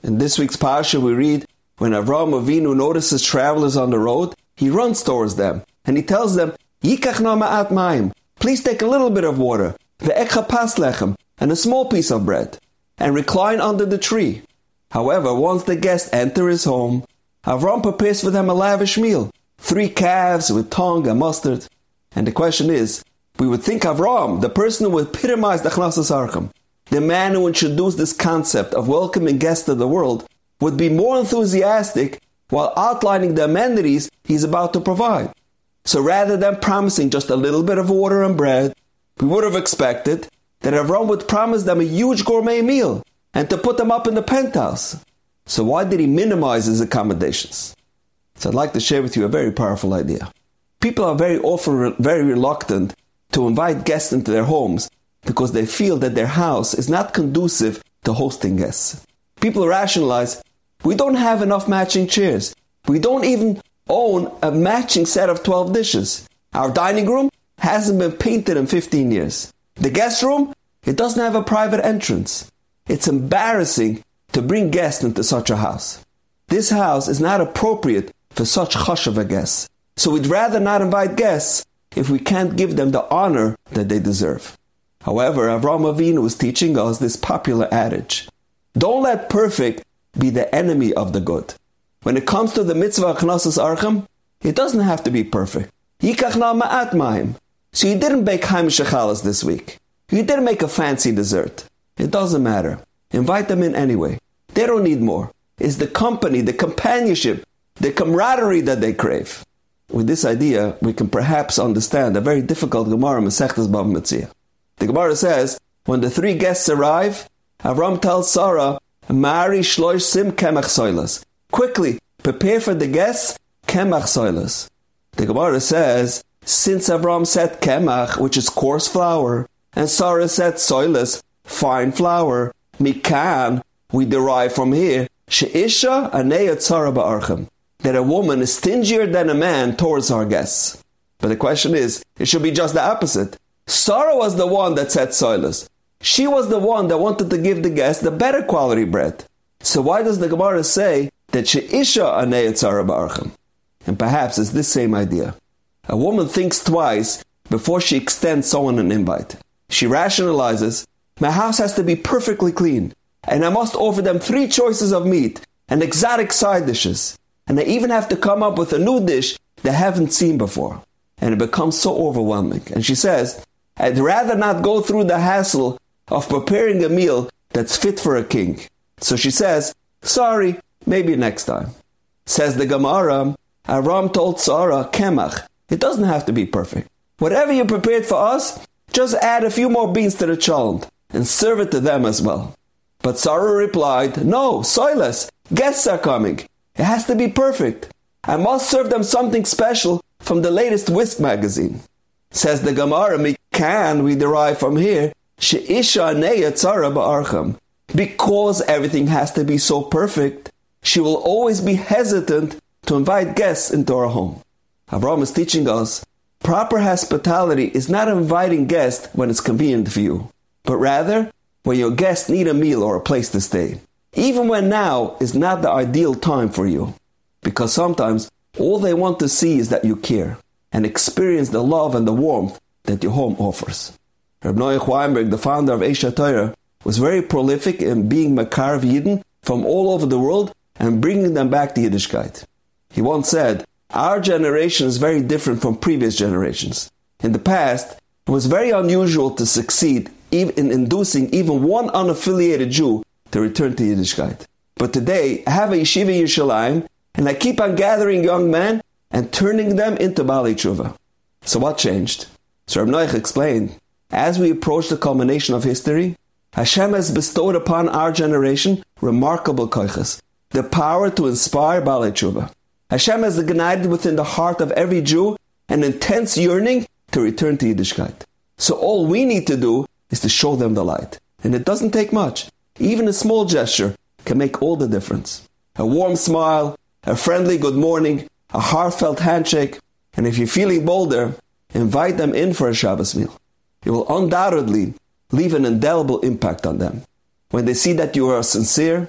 In this week's Parsha we read, when Avraham Avinu notices travelers on the road, he runs towards them, and he tells them, Yikach na ma'at mayim, please take a little bit of water, ve'ekha pas lechem, and a small piece of bread, and recline under the tree. However, once the guests enter his home, Avraham prepares for them a lavish meal, 3 calves with tongue and mustard. And the question is, we would think Avraham, the person who epitomized Achnasas Archim, the man who introduced this concept of welcoming guests to the world, would be more enthusiastic while outlining the amenities he's about to provide. So rather than promising just a little bit of water and bread, we would have expected that Avraham would promise them a huge gourmet meal and to put them up in the penthouse. So why did he minimize his accommodations? So I'd like to share with you a very powerful idea. People are very often very reluctant to invite guests into their homes because they feel that their house is not conducive to hosting guests. People rationalize, we don't have enough matching chairs. We don't even own a matching set of 12 dishes. Our dining room hasn't been painted in 15 years. The guest room, it doesn't have a private entrance. It's embarrassing to bring guests into such a house. This house is not appropriate for such chashuva guests. So we'd rather not invite guests if we can't give them the honor that they deserve. However, Avraham Avinu is teaching us this popular adage. Don't let perfect be the enemy of the good. When it comes to the mitzvah Achnasas Archim, it doesn't have to be perfect. Yikach na ma'at mayim. So you didn't bake Haimish Chalas this week. You didn't make a fancy dessert. It doesn't matter. Invite them in anyway. They don't need more. It's the company, the companionship, the camaraderie that they crave. With this idea, we can perhaps understand a very difficult Gemara in Masechtas Bava Metzia. The Gemara says, when the 3 guests arrive, Avram tells Sarah, Mari shloish sim kemach soilas. Quickly, prepare for the guests kemach soilas. The Gemara says, since Avram said kemach, which is coarse flour, and Sarah said soilas, fine flour, mikan, we derive from here, she'isha aneyat Sarah ba'archem, that a woman is stingier than a man towards our guests. But the question is, it should be just the opposite. Sarah was the one that said soilas. She was the one that wanted to give the guests the better quality bread. So why does the Gemara say that she'isha aneyat Sarah ba'archem? And perhaps it's this same idea. A woman thinks twice before she extends someone an invite. She rationalizes, my house has to be perfectly clean, and I must offer them 3 choices of meat and exotic side dishes. And I even have to come up with a new dish they haven't seen before. And it becomes so overwhelming. And she says, I'd rather not go through the hassle of preparing a meal that's fit for a king. So she says, sorry, maybe next time. Says the Gemara, Aram told Sarah, Kemach, it doesn't have to be perfect. Whatever you prepared for us, just add a few more beans to the cholent and serve it to them as well. But Sarah replied, no, soiless, guests are coming. It has to be perfect. I must serve them something special from the latest Whisk magazine. Says the Gemara, Mikan, we derive from here, she'isha neyat Sarah ba'archam. Because everything has to be so perfect, she will always be hesitant to invite guests into our home. Avraham is teaching us, proper hospitality is not inviting guests when it's convenient for you, but rather when your guests need a meal or a place to stay. Even when now is not the ideal time for you. Because sometimes all they want to see is that you care and experience the love and the warmth that your home offers. Reb Noach Weinberg, the founder of Esha Torah, was very prolific in being Makar of Yidden from all over the world and bringing them back to Yiddishkeit. He once said, our generation is very different from previous generations. In the past, it was very unusual to succeed even in inducing even one unaffiliated Jew to return to Yiddishkeit. But today, I have a yeshiva in Yerushalayim, and I keep on gathering young men and turning them into Baalei Tshuva. So what changed? So Reb Noach explained, as we approach the culmination of history, Hashem has bestowed upon our generation remarkable koiches, the power to inspire Baalei Tshuva. Hashem has ignited within the heart of every Jew an intense yearning to return to Yiddishkeit. So all we need to do is to show them the light. And it doesn't take much. Even a small gesture can make all the difference. A warm smile, a friendly good morning, a heartfelt handshake, and if you're feeling bolder, invite them in for a Shabbos meal. It will undoubtedly leave an indelible impact on them. When they see that you are sincere,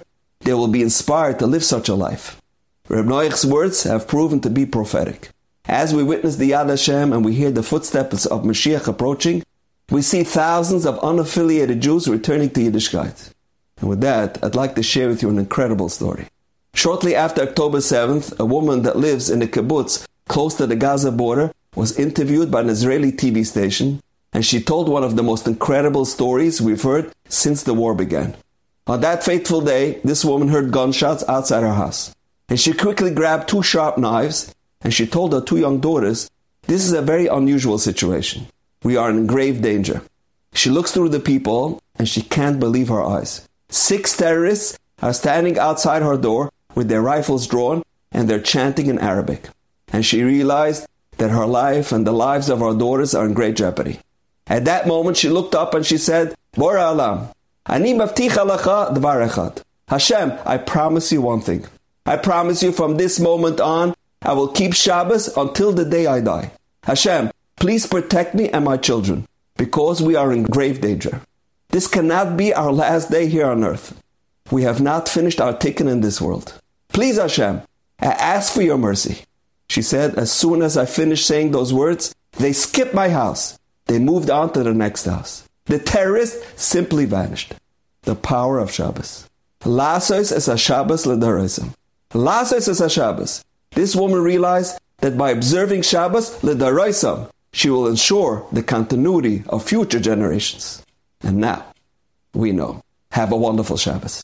they will be inspired to live such a life. Reb Noach's words have proven to be prophetic. As we witness the Yad Hashem and we hear the footsteps of Mashiach approaching, we see thousands of unaffiliated Jews returning to Yiddishkeit. And with that, I'd like to share with you an incredible story. Shortly after October 7th, a woman that lives in a kibbutz close to the Gaza border was interviewed by an Israeli TV station, and she told one of the most incredible stories we've heard since the war began. On that fateful day, this woman heard gunshots outside her house, and she quickly grabbed 2 sharp knives, and she told her 2 young daughters, "This is a very unusual situation. We are in grave danger." She looks through the people, and she can't believe her eyes. 6 terrorists are standing outside her door with their rifles drawn, and they're chanting in Arabic. And she realized that her life and the lives of her daughters are in great jeopardy. At that moment, she looked up and she said, "Bora Alam, ani mavticha lacha dvar echad. Hashem, I promise you one thing. I promise you from this moment on, I will keep Shabbos until the day I die. Hashem, please protect me and my children, because we are in grave danger. This cannot be our last day here on earth. We have not finished our tikkun in this world. Please, Hashem, I ask for your mercy." She said, as soon as I finished saying those words, they skipped my house. They moved on to the next house. The terrorists simply vanished. The power of Shabbos. Lasos es ha-Shabbos l'daraisam. Lasos es ha-Shabbos. This woman realized that by observing Shabbos l'daraisam, she will ensure the continuity of future generations. And now, we know. Have a wonderful Shabbos.